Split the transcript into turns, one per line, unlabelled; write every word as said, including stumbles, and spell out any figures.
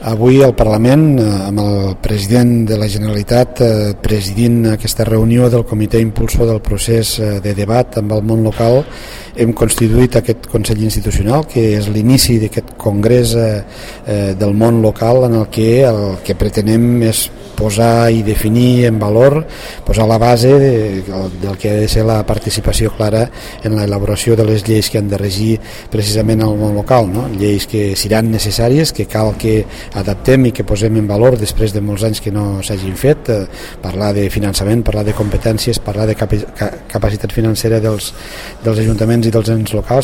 Avui al Parlament, amb el president de la Generalitat presidint aquesta reunió del comitè impulsor del procés de debat amb el món local, hem constituït aquest Consell Institucional, que és l'inici d'aquest congrés del món local en el que el que pretenem és posar i definir en valor, posar la base del que ha de ser la participació clara en l'elaboració de les lleis que han de regir precisament el món local, no? Lleis que seran necessàries, que cal que adaptem i que posem en valor després de molts anys que no s'hagin fet, eh, parlar de finançament, parlar de competències, parlar de capacitat financera dels, dels ajuntaments i dels ens locals,